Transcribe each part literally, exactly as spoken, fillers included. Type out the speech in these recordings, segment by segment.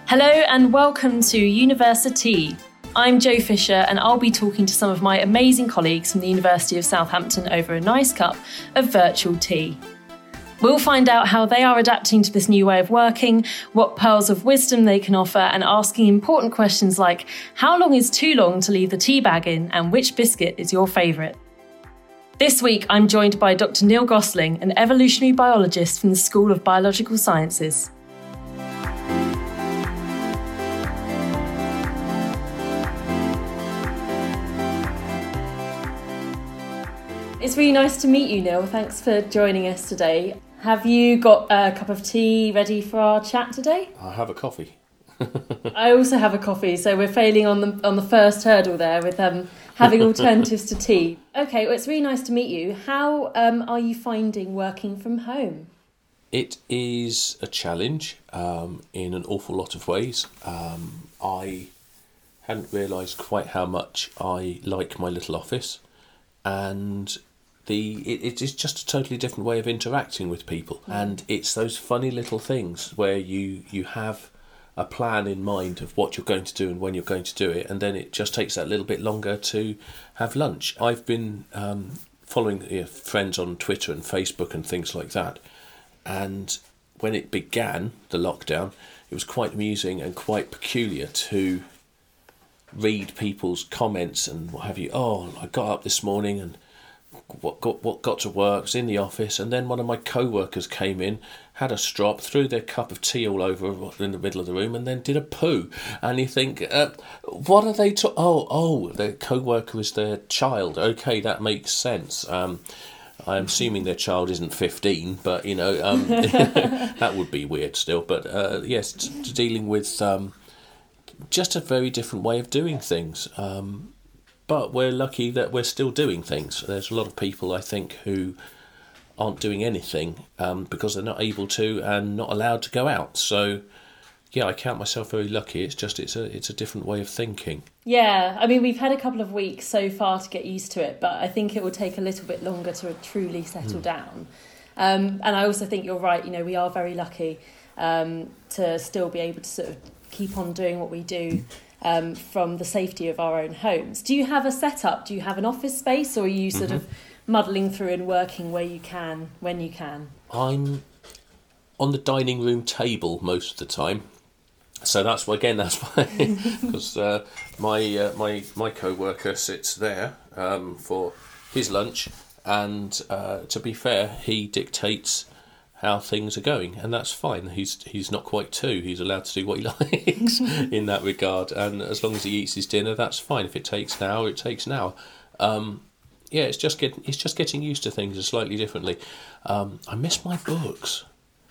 Hello and welcome to University. I'm Jo Fisher and I'll be talking to some of my amazing colleagues from the University of Southampton over a nice cup of virtual tea. We'll find out how they are adapting to this new way of working, what pearls of wisdom they can offer, and asking important questions like how long is too long to leave the tea bag in and which biscuit is your favourite. This week I'm joined by Doctor Neil Gosling, an evolutionary biologist from the School of Biological Sciences. It's really nice to meet you, Neil. Thanks for joining us today. Have you got a cup of tea ready for our chat today? I have a coffee. I also have a coffee, so we're failing on the on the first hurdle there with um, having alternatives to tea. Okay, well, it's really nice to meet you. How um, are you finding working from home? It is a challenge um, in an awful lot of ways. Um, I hadn't realised quite how much I like my little office, and The, it, it is just a totally different way of interacting with people. Mm. And it's those funny little things where you, you have a plan in mind of what you're going to do and when you're going to do it, and then it just takes that little bit longer to have lunch. I've been um, following you know, friends on Twitter and Facebook and things like that, and when it began, the lockdown, it was quite amusing and quite peculiar to read people's comments and what have you. Oh, I got up this morning and What got what got to work, was in the office, and then one of my co-workers came in, had a strop, threw their cup of tea all over in the middle of the room, and then did a poo. And you think, uh, what are they? To- oh, oh, their co-worker is their child. Okay, that makes sense. Um, I'm assuming their child isn't fifteen, but you know, um, that would be weird still. But uh, yes, t- dealing with um, just a very different way of doing things. Um, But we're lucky that we're still doing things. There's a lot of people, I think, who aren't doing anything um, because they're not able to and not allowed to go out. So, yeah, I count myself very lucky. It's just it's a it's a different way of thinking. Yeah, I mean, we've had a couple of weeks so far to get used to it, but I think it will take a little bit longer to truly settle mm. down. Um, and I also think you're right. You know, we are very lucky um, to still be able to sort of keep on doing what we do. Um, from the safety of our own homes. Do you have a setup? Do you have an office space, or are you sort mm-hmm. of muddling through and working where you can, when you can? I'm on the dining room table most of the time, so that's why again that's why because uh, my uh, my my co-worker sits there um, for his lunch, and uh, to be fair, he dictates how things are going, and that's fine. He's he's not quite two. He's allowed to do what he likes in that regard, and as long as he eats his dinner, that's fine. If it takes an hour, it takes an hour. Um, yeah, it's just getting it's just getting used to things slightly differently. Um, I miss my books.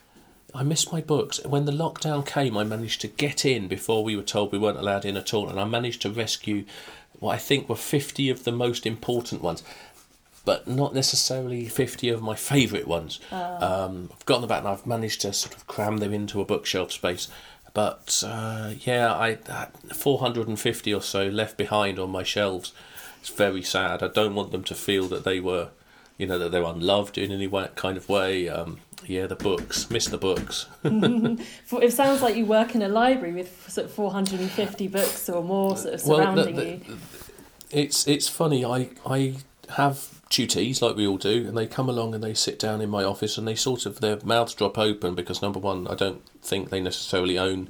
I miss my books. When the lockdown came, I managed to get in before we were told we weren't allowed in at all, and I managed to rescue what I think were fifty of the most important ones, but not necessarily fifty of my favourite ones. Oh. Um, I've gotten them back and I've managed to sort of cram them into a bookshelf space. But uh, yeah, I had four hundred fifty or so left behind on my shelves. It's very sad. I don't want them to feel that they were, you know, that they're unloved in any way, kind of way. Um, yeah, the books. Miss the books. It sounds like you work in a library with sort of four hundred fifty books or more sort of surrounding well, the, the, you. It's, it's funny. I, I have tutees like we all do, and they come along and they sit down in my office and they sort of their mouths drop open because number one, I don't think they necessarily own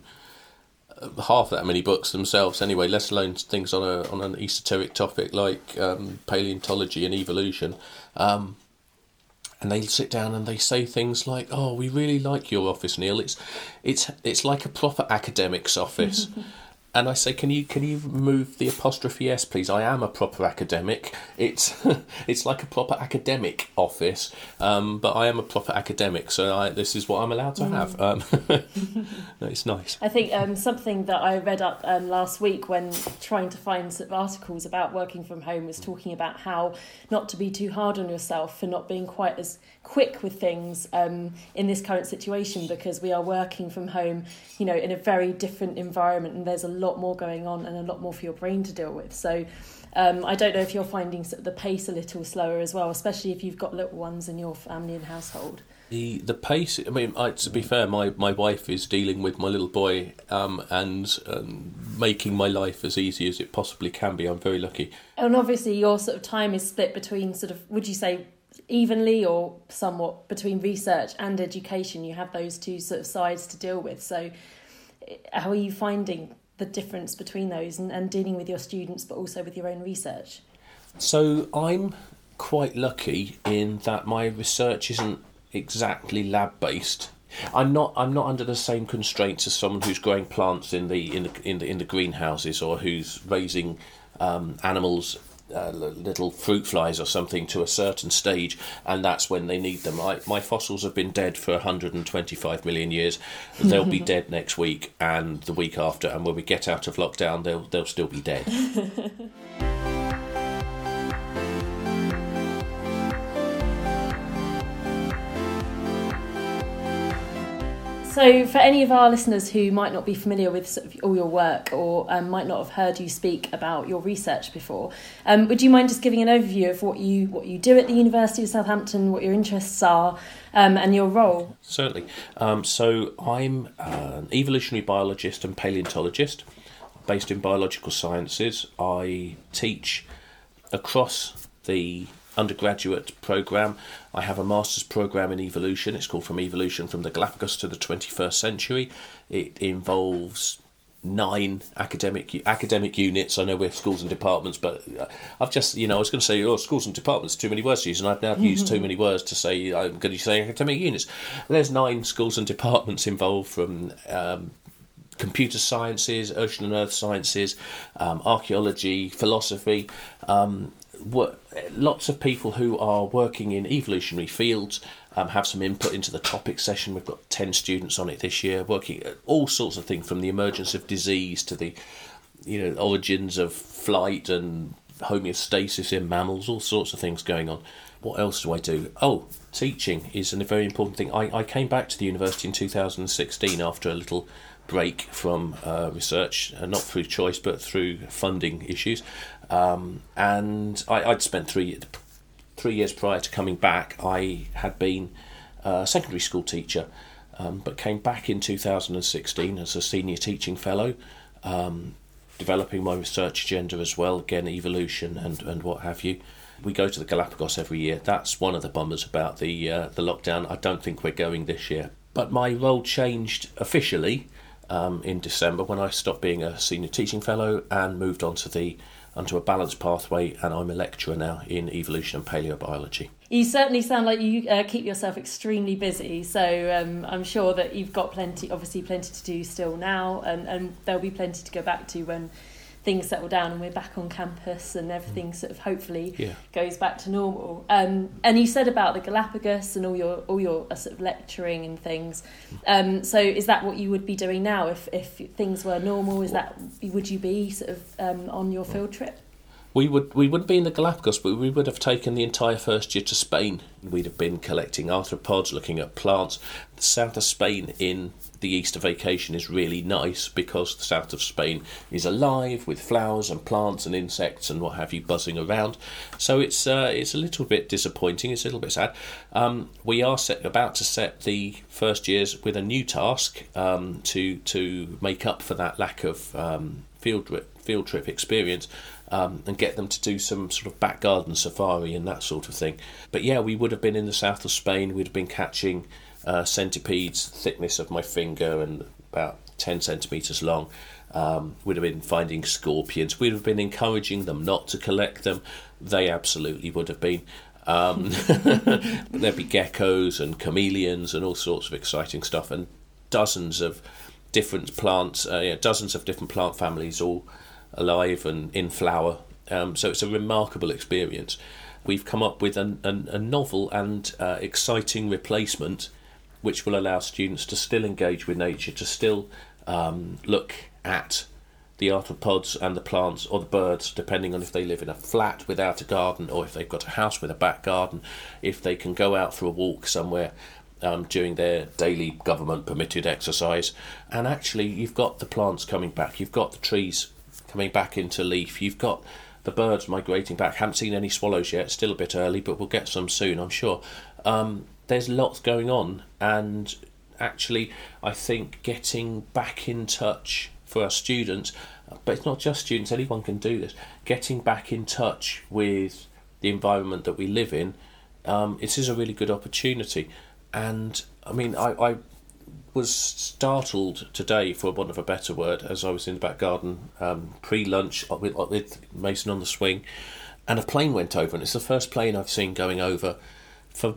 half that many books themselves anyway, let alone things on a on an esoteric topic like um, paleontology and evolution. Um, and they sit down and they say things like, "Oh, we really like your office, Neil. It's it's it's like a proper academic's office." And I say, can you can you remove the apostrophe S, please? I am a proper academic. It's it's like a proper academic office, um, but I am a proper academic, so I, this is what I'm allowed to have. Mm. Um, no, it's nice. I think um, something that I read up um, last week when trying to find sort of articles about working from home was talking about how not to be too hard on yourself for not being quite as quick with things um, in this current situation, because we are working from home, you know, in a very different environment, and there's a lot more going on and a lot more for your brain to deal with. So um, I don't know if you're finding sort of the pace a little slower as well, especially if you've got little ones in your family and household. The the pace. I mean, I, to be fair, my, my wife is dealing with my little boy um, and um, making my life as easy as it possibly can be. I'm very lucky. And obviously, your sort of time is split between sort of, would you say, evenly or somewhat between research and education? You have those two sort of sides to deal with. So, how are you finding the difference between those and, and dealing with your students, but also with your own research? So I'm quite lucky in that my research isn't exactly lab based. I'm not. I'm not under the same constraints as someone who's growing plants in the in the in the, in the greenhouses, or who's raising um, animals, uh, little fruit flies or something, to a certain stage, and that's when they need them. I, my fossils have been dead for one hundred twenty-five million years. They'll be dead next week and the week after, and when we get out of lockdown, they'll they'll still be dead. So for any of our listeners who might not be familiar with sort of all your work, or um, might not have heard you speak about your research before, um, would you mind just giving an overview of what you what you do at the University of Southampton, what your interests are, um, and your role? Certainly. Um, so I'm an evolutionary biologist and paleontologist based in biological sciences. I teach across the undergraduate programme. I have a master's programme in evolution. It's called From Evolution from the Galapagos to the twenty-first Century. It involves nine academic academic units. I know we're schools and departments, but I've just, you know, I was going to say, oh, schools and departments, too many words to use, and I've now mm-hmm. used too many words to say, I'm going to say academic units. There's nine schools and departments involved, from um, computer sciences, ocean and earth sciences, um, archaeology, philosophy, um, what, lots of people who are working in evolutionary fields um, have some input into the topic session. We've got ten students on it this year, working at all sorts of things, from the emergence of disease to the, you know, origins of flight and homeostasis in mammals, all sorts of things going on. What else do I do? Oh, teaching is a very important thing. I, I came back to the university in two thousand sixteen after a little break from uh, research, uh, not through choice but through funding issues, um, and I, I'd spent three three years prior to coming back. I had been a secondary school teacher, um, but came back in two thousand sixteen as a senior teaching fellow, um, developing my research agenda as well, again evolution and, and what have you. We go to the Galapagos every year. That's one of the bummers about the uh, the lockdown. I don't think we're going this year. But my role changed officially Um, in December, when I stopped being a senior teaching fellow and moved on to the onto a balanced pathway, and I'm a lecturer now in evolution and paleobiology. You certainly sound like you uh, keep yourself extremely busy, so um, I'm sure that you've got plenty, obviously plenty to do still now, and, and there'll be plenty to go back to when things settle down and we're back on campus and everything sort of hopefully yeah. goes back to normal. Um, and you said about the Galapagos and all your all your uh, sort of lecturing and things. Um, so is that what you would be doing now if, if things were normal? Is that would you be sort of um, on your field trip? We would we wouldn't be in the Galapagos, but we would have taken the entire first year to Spain. We'd have been collecting arthropods, looking at plants. The south of Spain in the Easter vacation is really nice because the south of Spain is alive with flowers and plants and insects and what have you buzzing around. So it's uh, it's a little bit disappointing. It's a little bit sad. Um, we are set, about to set the first years with a new task um, to to make up for that lack of um, field trip, field trip experience. Um, and get them to do some sort of back garden safari and that sort of thing. But yeah, we would have been in the south of Spain. We'd have been catching uh, centipedes, thickness of my finger and about ten centimetres long. Um, we'd have been finding scorpions. We'd have been encouraging them not to collect them. They absolutely would have been. Um, but there'd be geckos and chameleons and all sorts of exciting stuff, and dozens of different plants, uh, yeah, dozens of different plant families, all alive and in flower. Um, so it's a remarkable experience. We've come up with an, an, a novel and uh, exciting replacement which will allow students to still engage with nature, to still um, look at the arthropods and the plants or the birds, depending on if they live in a flat without a garden or if they've got a house with a back garden, if they can go out for a walk somewhere um, during their daily government permitted exercise. And actually you've got the plants coming back, you've got the trees coming back into leaf, you've got the birds migrating back. Haven't seen any swallows yet, still a bit early, but we'll get some soon, I'm sure. Um, there's lots going on, and actually I think getting back in touch for our students, but it's not just students, anyone can do this, getting back in touch with the environment that we live in, um, it is a really good opportunity. And I mean, I, I was startled today, for want of a better word, as I was in the back garden um, pre-lunch with, with Mason on the swing, and a plane went over, and it's the first plane I've seen going over for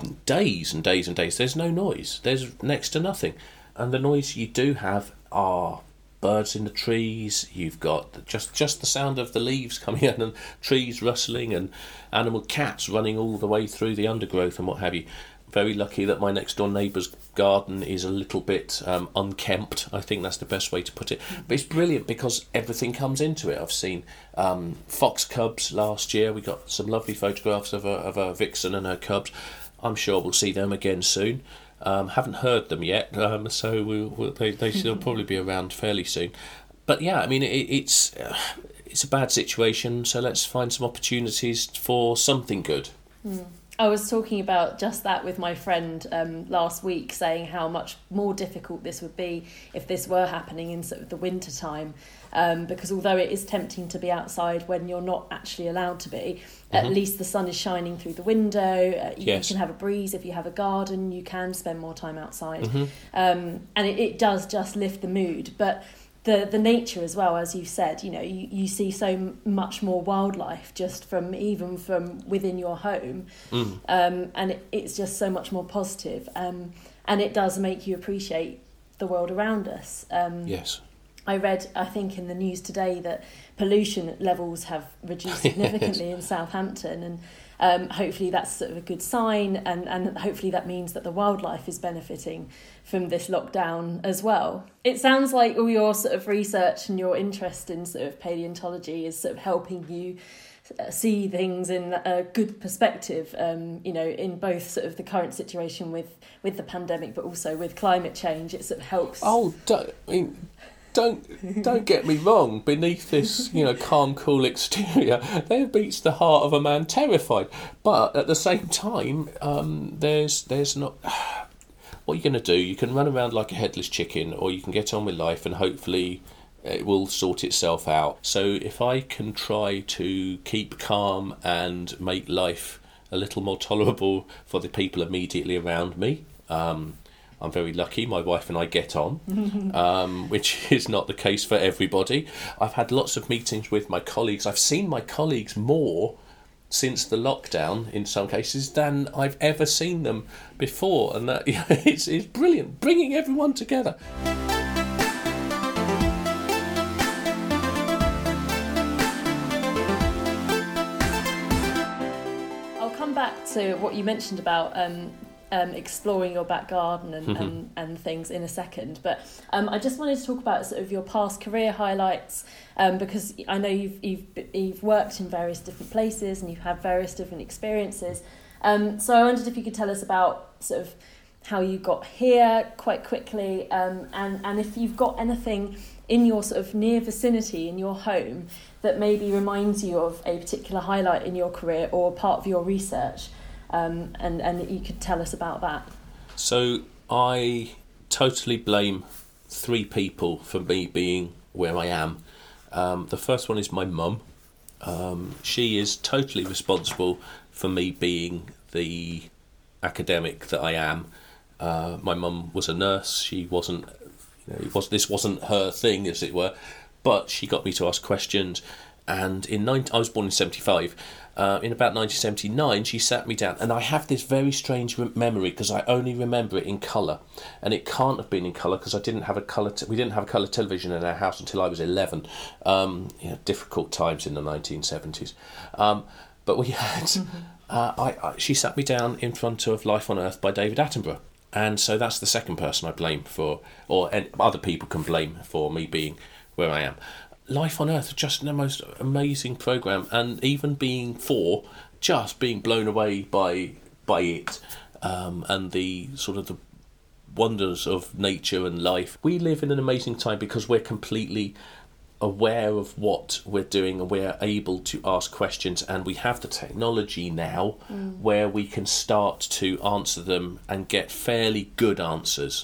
days and days and days. There's no noise, there's next to nothing, and the noise you do have are birds in the trees. You've got just just the sound of the leaves coming in and trees rustling and animal cats running all the way through the undergrowth and what have you. Very lucky that my next door neighbour's garden is a little bit um, unkempt. I think that's the best way to put it. But it's brilliant because everything comes into it. I've seen um, fox cubs last year. We got some lovely photographs of a, of a vixen and her cubs. I'm sure we'll see them again soon. Um, haven't heard them yet, um, so we'll, we'll, they, they should probably be around fairly soon. But yeah, I mean, it, it's uh, it's a bad situation, so let's find some opportunities for something good. Mm. I was talking about just that with my friend um, last week, saying how much more difficult this would be if this were happening in sort of the winter time, um, because although it is tempting to be outside when you're not actually allowed to be, mm-hmm. at least the sun is shining through the window. Uh, you, yes. you can have a breeze. If you have a garden, you can spend more time outside, mm-hmm. um, and it, it does just lift the mood. But the the nature as well, as you said, you know, you, you see so much more wildlife just from even from within your home, mm. um, and it, it's just so much more positive, um, and it does make you appreciate the world around us. Um, yes. I read, I think, in the news today that pollution levels have reduced significantly yes. in Southampton, and um, hopefully that's sort of a good sign, and, and hopefully that means that the wildlife is benefiting from this lockdown as well. It sounds like all your sort of research and your interest in sort of paleontology is sort of helping you see things in a good perspective, um, you know, in both sort of the current situation with, with the pandemic, but also with climate change. It sort of helps. Oh, don't, I mean, don't don't get me wrong. Beneath this, you know, calm, cool exterior, there beats the heart of a man terrified. But at the same time, um, there's there's not. What are you going to do? You can run around like a headless chicken, or you can get on with life, and hopefully it will sort itself out. So if I can try to keep calm and make life a little more tolerable for the people immediately around me, um, I'm very lucky. My wife and I get on, um, which is not the case for everybody. I've had lots of meetings with my colleagues. I've seen my colleagues more since the lockdown, in some cases, than I've ever seen them before. And that, you know, it's, it's brilliant, bringing everyone together. I'll come back to what you mentioned about um, Um, exploring your back garden and, mm-hmm. and, and things in a second, but um, I just wanted to talk about sort of your past career highlights, um, because I know you've you've you've worked in various different places and you've had various different experiences. Um, so I wondered if you could tell us about sort of how you got here quite quickly, um, and and if you've got anything in your sort of near vicinity in your home that maybe reminds you of a particular highlight in your career or part of your research. Um, and, and you could tell us about that. So I totally blame three people for me being where I am. Um, the first one is my mum. Um, she is totally responsible for me being the academic that I am. Uh, my mum was a nurse. She wasn't, you know, it was, this wasn't her thing, as it were, but she got me to ask questions. And in nineteen, I was born in seventy-five. Uh, in about nineteen seventy-nine, she sat me down, and I have this very strange re- memory because I only remember it in colour, and it can't have been in colour because I didn't have a colour. Te- we didn't have a colour television in our house until I was eleven. Um, you know, difficult times in the nineteen seventies, um, but we had. Mm-hmm. Uh, I, I she sat me down in front of Life on Earth by David Attenborough, and so that's the second person I blame for, or and other people can blame for me being where I am. Life on Earth is just the most amazing programme, and even being four, just being blown away by by it, um, and the sort of the wonders of nature and life. We live in an amazing time because we're completely aware of what we're doing and we're able to ask questions, and we have the technology now mm. where we can start to answer them and get fairly good answers.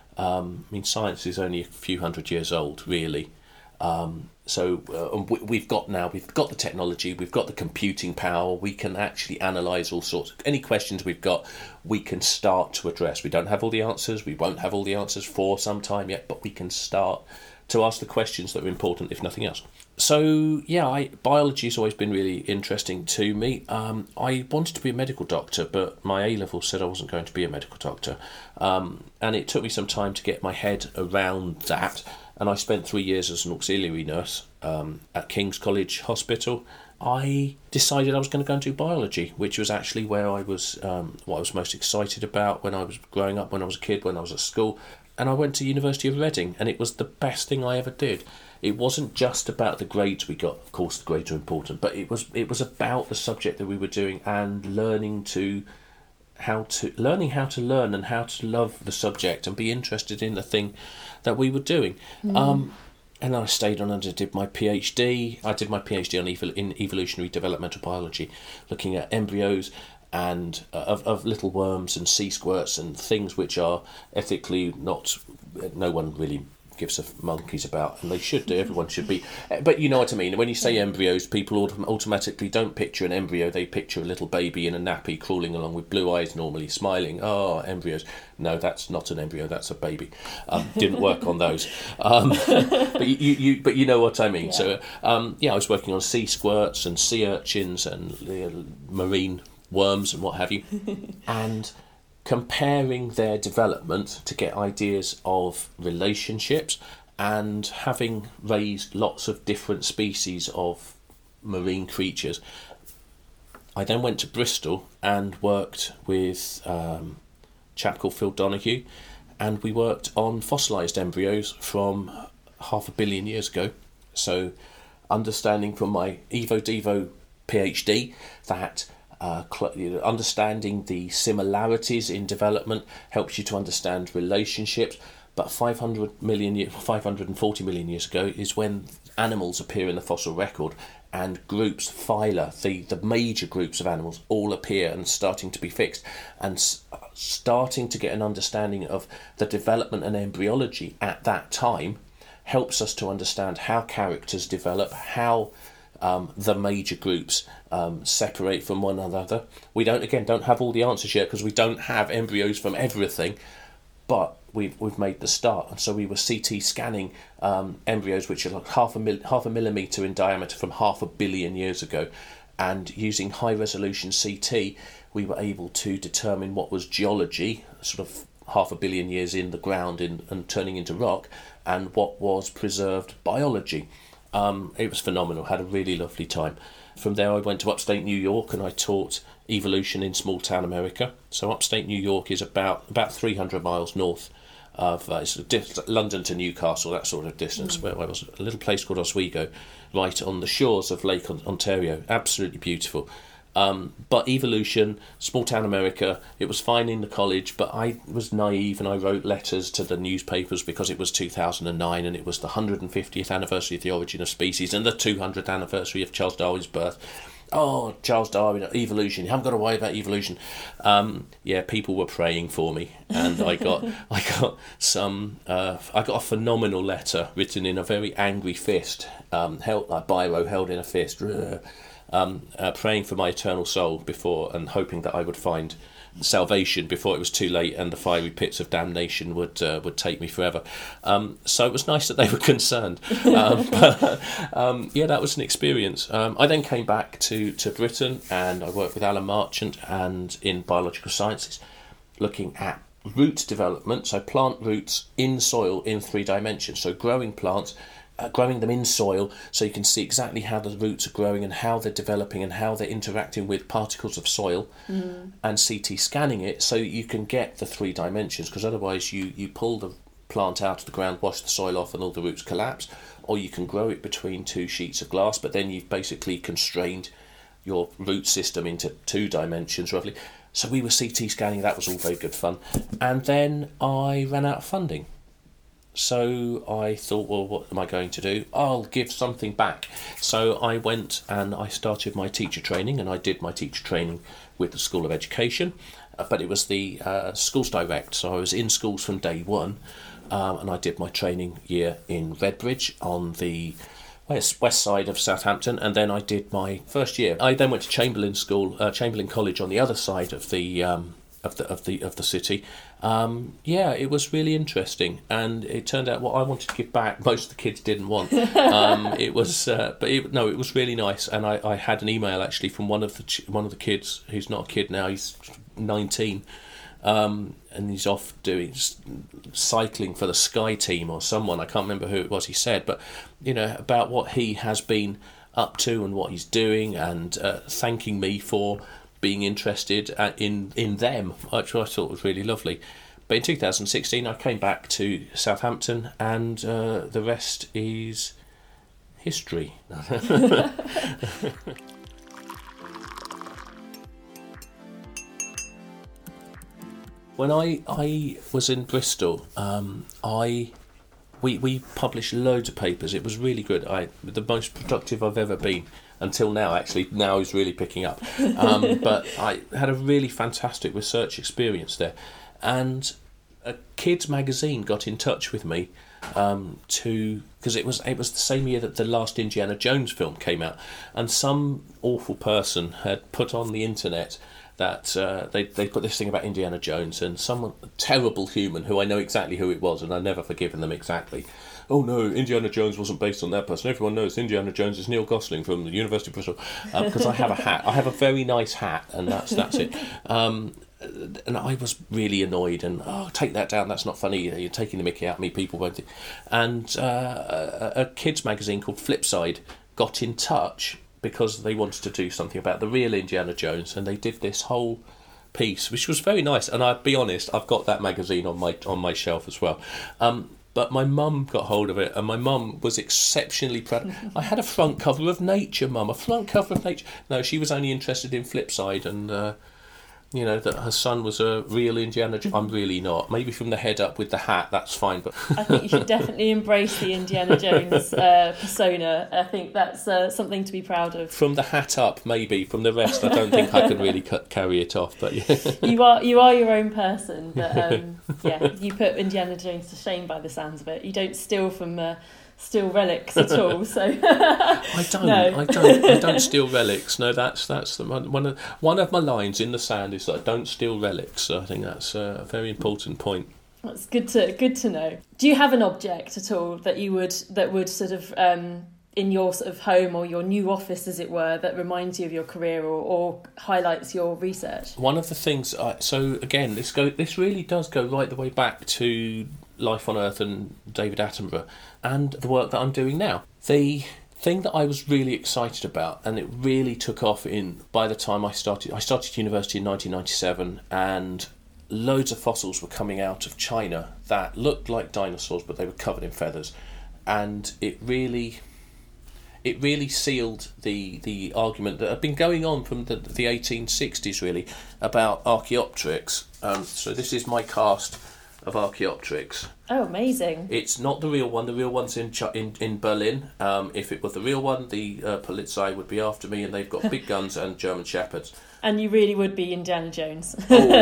Um, I mean, science is only a few hundred years old, really. Um, so uh, we, we've got now, we've got the technology, we've got the computing power, we can actually analyse all sorts of, any questions we've got, we can start to address. We don't have all the answers, we won't have all the answers for some time yet, but we can start to ask the questions that are important, if nothing else. So, yeah, I, biology has always been really interesting to me. Um, I wanted to be a medical doctor, but my A-level said I wasn't going to be a medical doctor. Um, and it took me some time to get my head around that. And I spent three years as an auxiliary nurse um, at King's College Hospital. I decided I was going to go and do biology, which was actually where I was, um, what I was most excited about when I was growing up, when I was a kid, when I was at school. And I went to University of Reading, and it was the best thing I ever did. It wasn't just about the grades we got. Of course, the grades are important, but it was it was about the subject that we were doing and learning to how to learning how to learn and how to love the subject and be interested in the thing that we were doing. Mm. Um, and I stayed on and did my PhD. I did my PhD on evol- in evolutionary developmental biology, looking at embryos and uh, of, of little worms and sea squirts and things which are ethically not, no one really gives a monkeys about, and they should do, everyone should be, but you know what I mean. When you say embryos, people autom- automatically don't picture an embryo, they picture a little baby in a nappy crawling along with blue eyes, normally smiling. Oh, embryos. No, that's not an embryo, that's a baby. Um, didn't work on those. Um, but you, you, you, but you know what I mean. Yeah. So um, yeah, I was working on sea squirts and sea urchins and uh, marine worms and what have you, and comparing their development to get ideas of relationships. And having raised lots of different species of marine creatures, I then went to Bristol and worked with um, a chap called Phil Donahue, and we worked on fossilised embryos from half a billion years ago. So understanding from my Evo Devo PhD that Uh, cl- understanding the similarities in development helps you to understand relationships. But five hundred million, five hundred forty million years ago is when animals appear in the fossil record, and groups, phyla, the, the major groups of animals, all appear and starting to be fixed, and s- starting to get an understanding of the development and embryology at that time helps us to understand how characters develop, how Um, the major groups um, separate from one another. We don't, again, don't have all the answers yet because we don't have embryos from everything, but we've we've made the start. And so we were C T scanning um, embryos which are like half a mil- half a millimetre in diameter from half a billion years ago, and using high resolution C T, we were able to determine what was geology, sort of half a billion years in the ground in, and turning into rock, and what was preserved biology. Um, it was phenomenal, had a really lovely time. From there I went to upstate New York and I taught evolution in small town America. So upstate New York is about about three hundred miles north of uh, it's diff- London to Newcastle, that sort of distance, mm. where I was, a little place called Oswego, right on the shores of Lake Ontario. Absolutely beautiful. Um, but evolution, small town America, it was fine in the college, but I was naive and I wrote letters to the newspapers because it was two thousand nine and it was the one hundred fiftieth anniversary of the origin of species and the two hundredth anniversary of Charles Darwin's birth. Oh, Charles Darwin, evolution, you haven't got to worry about evolution. Um, yeah, people were praying for me, and I got I got some uh, I got a phenomenal letter written in a very angry fist, um, held like biro held in a fist. Um, uh, praying for my eternal soul before and hoping that I would find salvation before it was too late and the fiery pits of damnation would uh, would take me forever. Um, so it was nice that they were concerned. Um, but, um, yeah, that was an experience. Um, I then came back to, to Britain and I worked with Alan Marchant and in biological sciences, looking at root development, so plant roots in soil in three dimensions, so growing plants, Uh, growing them in soil so you can see exactly how the roots are growing and how they're developing and how they're interacting with particles of soil, mm. and C T scanning it so you can get the three dimensions, because otherwise you, you pull the plant out of the ground, wash the soil off and all the roots collapse, or you can grow it between two sheets of glass, but then you've basically constrained your root system into two dimensions roughly. So we were C T scanning, that was all very good fun, and then I ran out of funding. so I thought, well, what am I going to do? I'll give something back. So I went and I started my teacher training, and I did my teacher training with the School of Education, uh, but it was the uh, Schools Direct, so I was in schools from day one, um, and I did my training year in Redbridge on the west, west side of Southampton, and then I did my first year. I then went to Chamberlain School, uh, Chamberlain College on the other side of the um, of the of the of the city. Um, yeah, it was really interesting, and it turned out what I wanted to give back, most of the kids didn't want. Um, it was, uh, but it, no, it was really nice, and I, I had an email actually from one of the ch- one of the kids who's not a kid now, he's nineteen, um, and he's off doing cycling for the Sky Team or someone, I can't remember who it was he said, but you know, about what he has been up to and what he's doing, and uh, thanking me for being interested in in them, which I thought was really lovely. But in two thousand sixteen, I came back to Southampton, and uh, the rest is history. When I I was in Bristol, um, I we we published loads of papers. It was really good. I the most productive I've ever been. Until now, actually, now he's really picking up. Um, but I had a really fantastic research experience there. And a kids magazine got in touch with me um, to, because it was it was the same year that the last Indiana Jones film came out. And some awful person had put on the internet that uh, they they put this thing about Indiana Jones, and someone, a terrible human, who I know exactly who it was, and I've never forgiven them exactly. Oh no, Indiana Jones wasn't based on that person. Everyone knows Indiana Jones is Neil Gosling from the University of Bristol. Um, because I have a hat. I have a very nice hat, and that's that's it. Um, and I was really annoyed, and, oh, take that down, that's not funny. You're taking the mickey out of me, people won't think. And uh, a, a kids magazine called Flipside got in touch because they wanted to do something about the real Indiana Jones, and they did this whole piece, which was very nice. And I'll be honest, I've got that magazine on my on my shelf as well. Um, But my mum got hold of it, and my mum was exceptionally proud. I had a front cover of Nature, mum, a front cover of Nature. No, she was only interested in Flipside, and, uh, you know, that her son was a real Indiana Jones. I'm really not. Maybe from the head up with the hat, that's fine. But I think you should definitely embrace the Indiana Jones uh, persona. I think that's uh, something to be proud of. From the hat up, maybe. From the rest, I don't think I can really cut, carry it off. But yeah. You are you are your own person. But um, yeah, you put Indiana Jones to shame by the sounds of it. You don't steal from uh, steal relics at all. So I don't. No. I don't. I don't steal relics. No, that's that's the one of one of my lines in the sand is that I don't steal relics. So I think that's a very important point. That's good to good to know. Do you have an object at all that you would that would sort of um, in your sort of home or your new office, as it were, that reminds you of your career or, or highlights your research? One of the things. I, so again, this go. This really does go right the way back to Life on Earth and David Attenborough, and the work that I'm doing now. The thing that I was really excited about, and it really took off in by the time I started. I started university in nineteen ninety-seven, and loads of fossils were coming out of China that looked like dinosaurs, but they were covered in feathers, and it really. It really sealed the the argument that had been going on from the, the eighteen sixties, really, about Archaeopteryx. Um, so this is my cast of Archaeopteryx. Oh, amazing. It's not the real one. The real one's in in, in Berlin. Um, if it was the real one, the uh, Polizei would be after me, and they've got big guns and German Shepherds. And you really would be Indiana Jones.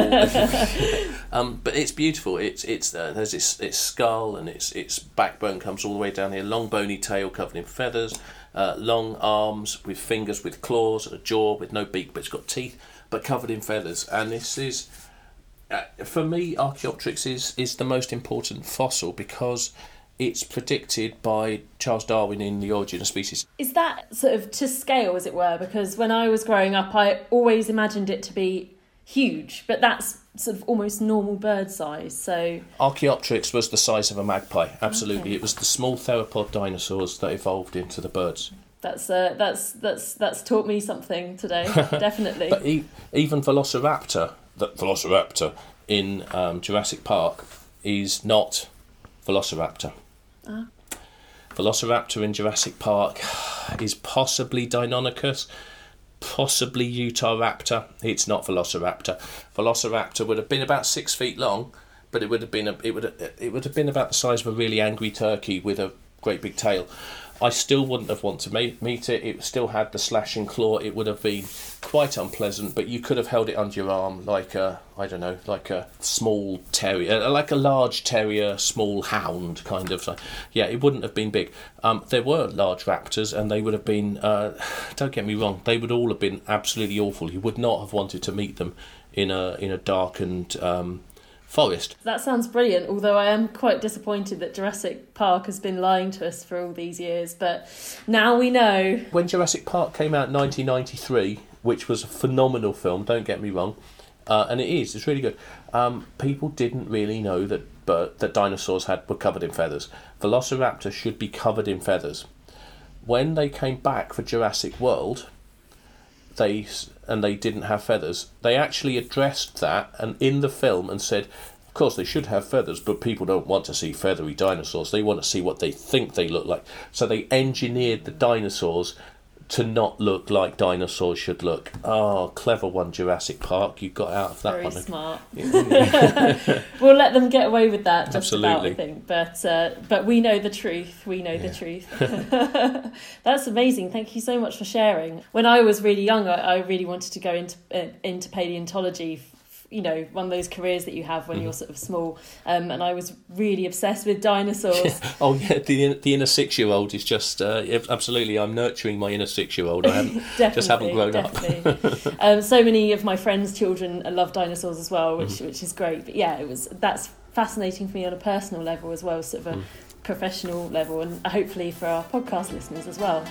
Oh. um, but it's beautiful. It's it's uh, there's its its skull, and its its backbone comes all the way down here. Long bony tail covered in feathers. Uh, long arms with fingers with claws, and a jaw with no beak, but it's got teeth, but covered in feathers. And this is, uh, for me, Archaeopteryx is is the most important fossil because it's predicted by Charles Darwin in The Origin of Species. Is that sort of to scale, as it were? Because when I was growing up, I always imagined it to be huge, but that's sort of almost normal bird size. So Archaeopteryx was the size of a magpie. Absolutely, okay. It was the small theropod dinosaurs that evolved into the birds. That's uh, that's that's that's taught me something today. Definitely. But e- even Velociraptor, the Velociraptor in um, Jurassic Park, is not Velociraptor. Ah. Velociraptor in Jurassic Park is possibly Deinonychus. Possibly Utahraptor. It's not Velociraptor. Velociraptor would have been about six feet long, but it would have been a, it would it would have been about the size of a really angry turkey with a great big tail. I still wouldn't have wanted to meet it. It still had the slashing claw. It would have been quite unpleasant, but you could have held it under your arm like a, I don't know, like a small terrier, like a large terrier, small hound kind of. Yeah, it wouldn't have been big. Um, there were large raptors, and they would have been, uh, don't get me wrong, they would all have been absolutely awful. You would not have wanted to meet them in a in a darkened um, forest. That sounds brilliant, although I am quite disappointed that Jurassic Park has been lying to us for all these years, but now we know. When Jurassic Park came out in nineteen ninety-three, which was a phenomenal film, don't get me wrong, uh, and it is, it's really good, um, people didn't really know that but, that dinosaurs had were covered in feathers. Velociraptor should be covered in feathers. When they came back for Jurassic World, they and they didn't have feathers, they actually addressed that and in the film and said, of course they should have feathers, but people don't want to see feathery dinosaurs, they want to see what they think they look like. So they engineered the dinosaurs to not look like dinosaurs should look. Oh, clever one, Jurassic Park. You got out of that Very one. Very smart. We'll let them get away with that, just Absolutely. about, I think. But, uh, but we know the truth. We know yeah. the truth. That's amazing. Thank you so much for sharing. When I was really young, I, I really wanted to go into uh, into paleontology. You know, one of those careers that you have when mm. you're sort of small, um, and I was really obsessed with dinosaurs. Oh yeah, the the inner six-year-old is just uh, absolutely. I'm nurturing my inner six-year-old. I haven't just haven't grown definitely. up. um, so many of my friends' children love dinosaurs as well, which mm. which is great. But yeah, it was that's fascinating for me on a personal level as well, sort of a mm. professional level, and hopefully for our podcast listeners as well.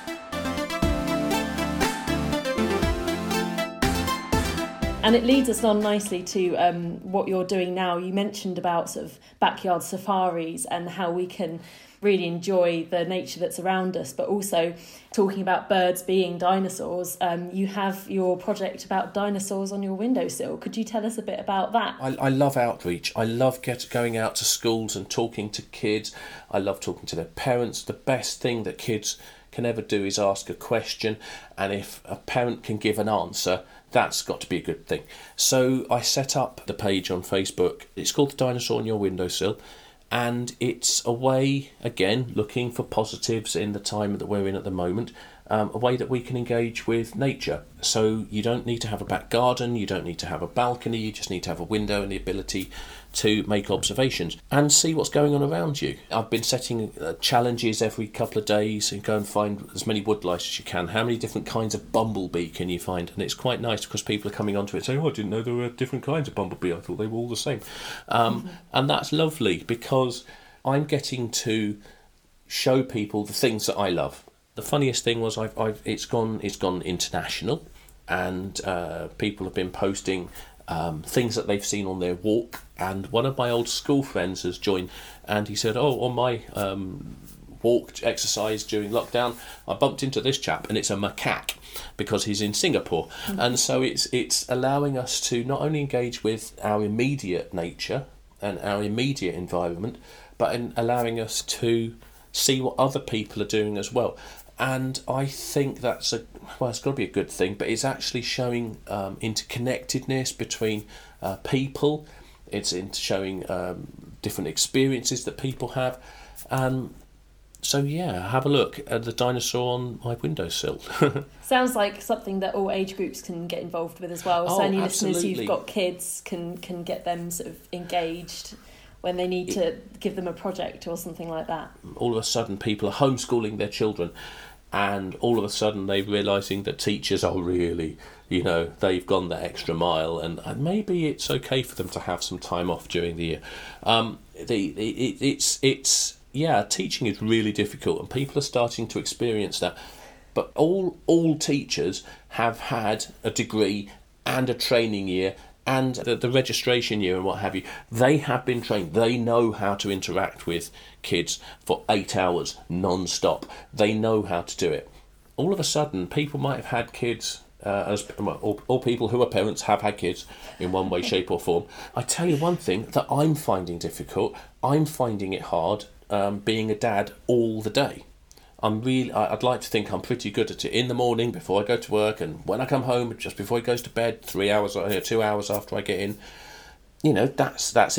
And it leads us on nicely to um, what you're doing now. You mentioned about sort of backyard safaris and how we can really enjoy the nature that's around us, but also talking about birds being dinosaurs. Um, you have your project about dinosaurs on your windowsill. Could you tell us a bit about that? I, I love outreach. I love get, going out to schools and talking to kids. I love talking to their parents. The best thing that kids can ever do is ask a question, and if a parent can give an answer, that's got to be a good thing. So I set up the page on Facebook. It's called The Dinosaur on Your Windowsill, and it's a way, again, looking for positives in the time that we're in at the moment, um, a way that we can engage with nature. So you don't need to have a back garden, you don't need to have a balcony, you just need to have a window and the ability to make observations and see what's going on around you. I've been setting uh, challenges every couple of days and go and find as many woodlice as you can. How many different kinds of bumblebee can you find? And it's quite nice because people are coming onto it saying, oh, I didn't know there were different kinds of bumblebee. I thought they were all the same. Um, mm-hmm. And that's lovely because I'm getting to show people the things that I love. The funniest thing was I've, I've it's gone it's gone international, and uh, people have been posting Um, things that they've seen on their walk, and one of my old school friends has joined, and he said, oh, on my um, walk exercise during lockdown, I bumped into this chap, and it's a macaque because he's in Singapore. Mm-hmm. And so it's it's allowing us to not only engage with our immediate nature and our immediate environment, but in allowing us to see what other people are doing as well. And I think that's a, well, it's got to be a good thing, but it's actually showing um, interconnectedness between uh, people. It's into showing um, different experiences that people have. Um, so, yeah, have a look at the dinosaur on my windowsill. Sounds like something that all age groups can get involved with as well. Oh, so any absolutely. listeners who've got kids can, can get them sort of engaged when they need to give them a project or something like that. All of a sudden, people are homeschooling their children, and all of a sudden they're realising that teachers are really, you know, they've gone that extra mile, and, and maybe it's okay for them to have some time off during the year. Um, the, it, it's, it's, yeah, teaching is really difficult, and people are starting to experience that. But all all teachers have had a degree and a training year and the, the registration year and what have you. They have been trained. They know how to interact with kids for eight hours non-stop. They know how to do it. All of a sudden, people might have had kids, uh, as or, or people who are parents have had kids in one way, shape or form. I tell you one thing that I'm finding difficult. I'm finding it hard um, being a dad all the day. I'm really, I'd like to think I'm pretty good at it in the morning before I go to work, and when I come home just before he goes to bed, three hours or two hours after I get in. You know, that's that's easy.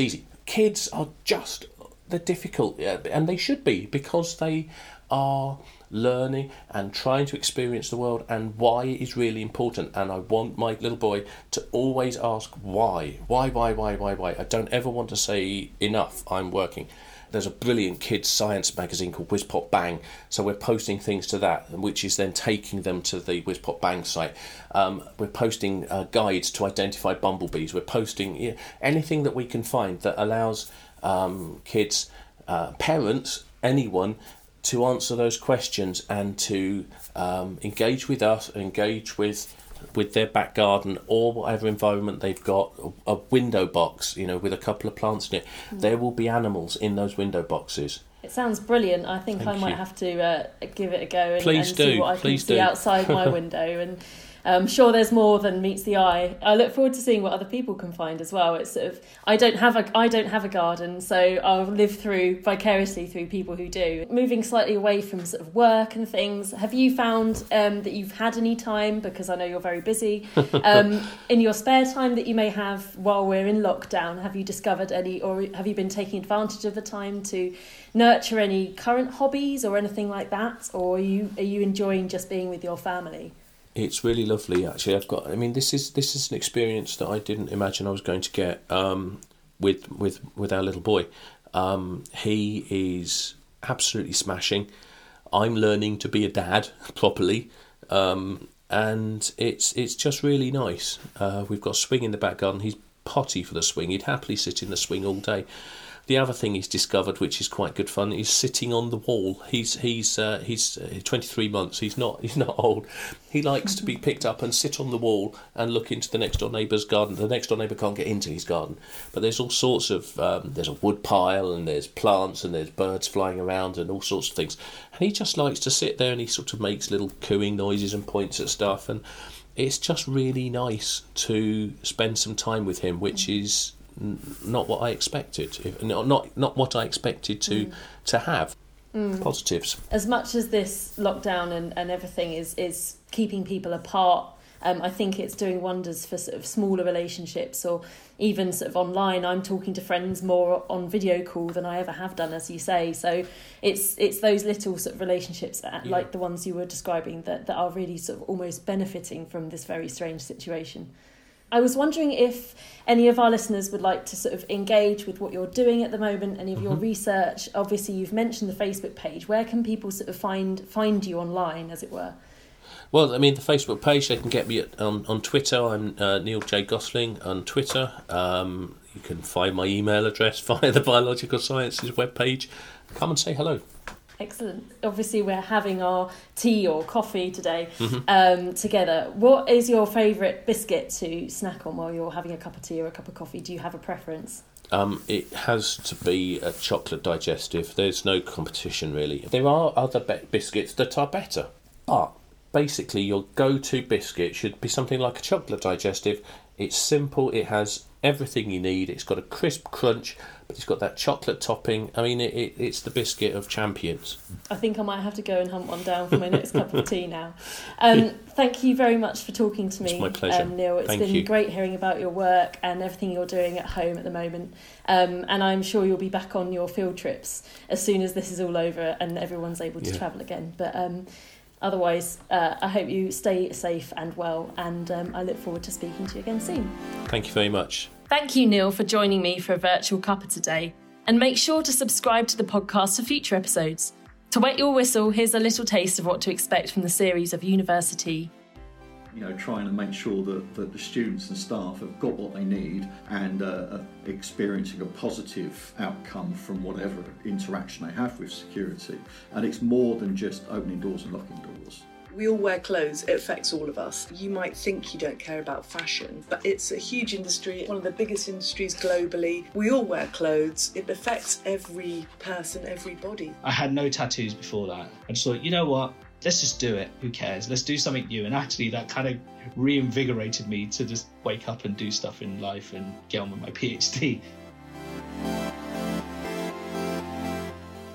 kids are just, they're difficult, and they should be, because they are learning and trying to experience the world, and why is really important. And I want my little boy to always ask why, why, why, why, why, why. I don't ever want to say enough, I'm working. There's a brilliant kids science magazine called Whiz Pop Bang, so we're posting things to that, which is then taking them to the Whiz Pop Bang site. Um, we're posting uh, guides to identify bumblebees. We're posting you know, anything that we can find that allows um, kids, uh, parents, anyone, to answer those questions and to um, engage with us, engage with with their back garden or whatever environment they've got, a window box, you know, with a couple of plants in it. Mm. There will be animals in those window boxes. It sounds brilliant. I think Thank I might you. have to uh, give it a go and, Please and do. see what I Please can do. see outside my window. And I'm sure there's more than meets the eye. I look forward to seeing what other people can find as well. It's sort of I don't have a I don't have a garden, so I'll live through vicariously through people who do. Moving slightly away from sort of work and things, have you found um, that you've had any time, because I know you're very busy, um, in your spare time that you may have while we're in lockdown? Have you discovered any, or have you been taking advantage of the time to nurture any current hobbies or anything like that, or are you are you enjoying just being with your family? It's really lovely, actually. I've got. I mean, this is this is an experience that I didn't imagine I was going to get um, with with with our little boy. Um, he is absolutely smashing. I'm learning to be a dad properly, um, and it's it's just really nice. Uh, we've got a swing in the back garden. He's potty for the swing. He'd happily sit in the swing all day. The other thing he's discovered, which is quite good fun, is sitting on the wall. He's he's uh, he's twenty-three months. He's not he's not old. He likes to be picked up and sit on the wall and look into the next door neighbour's garden. The next door neighbour can't get into his garden, but there's all sorts of um, there's a wood pile and there's plants and there's birds flying around and all sorts of things. And he just likes to sit there and he sort of makes little cooing noises and points at stuff. And it's just really nice to spend some time with him, which is not what I expected. If, not not not what I expected to mm. to have. Mm. Positives. As much as this lockdown and, and everything is is keeping people apart, um, I think it's doing wonders for sort of smaller relationships, or even sort of online. I'm talking to friends more on video call than I ever have done, as you say. So it's it's those little sort of relationships that, yeah. like the ones you were describing, that, that are really sort of almost benefiting from this very strange situation. I was wondering if any of our listeners would like to sort of engage with what you're doing at the moment, any of mm-hmm. your research. Obviously, you've mentioned the Facebook page. Where can people sort of find find you online, as it were? Well, I mean, the Facebook page, they can get me at, on, on Twitter. I'm uh, Neil J. Gosling on Twitter. Um, you can find my email address via the Biological Sciences webpage. Come and say hello. Excellent. Obviously, we're having our tea or coffee today mm-hmm. um, together. What is your favourite biscuit to snack on while you're having a cup of tea or a cup of coffee? Do you have a preference? Um, it has to be a chocolate digestive. There's no competition, really. There are other be- biscuits that are better, but basically your go-to biscuit should be something like a chocolate digestive. It's simple. It has everything you need. It's got a crisp crunch, but it's got that chocolate topping. I mean, it, it, it's the biscuit of champions. I think I might have to go and hunt one down for my next cup of tea now. Um, thank you very much for talking to me, it's my pleasure. Um, Neil. It's Thank been you. great hearing about your work and everything you're doing at home at the moment. Um, and I'm sure you'll be back on your field trips as soon as this is all over and everyone's able to yeah. travel again. But um, otherwise, uh, I hope you stay safe and well, and um, I look forward to speaking to you again soon. Thank you very much. Thank you, Neil, for joining me for a virtual cuppa today. And make sure to subscribe to the podcast for future episodes. To wet your whistle, here's a little taste of what to expect from the series of University. You know, trying to make sure that, that the students and staff have got what they need and uh, are experiencing a positive outcome from whatever interaction they have with security. And it's more than just opening doors and locking doors. We all wear clothes, it affects all of us. You might think you don't care about fashion, but it's a huge industry, one of the biggest industries globally. We all wear clothes, it affects every person, every body. I had no tattoos before that. I just thought, you know what, let's just do it, who cares, let's do something new. And actually that kind of reinvigorated me to just wake up and do stuff in life and get on with my PhD.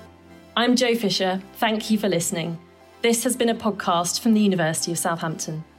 I'm Jo Fisher, thank you for listening. This has been a podcast from the University of Southampton.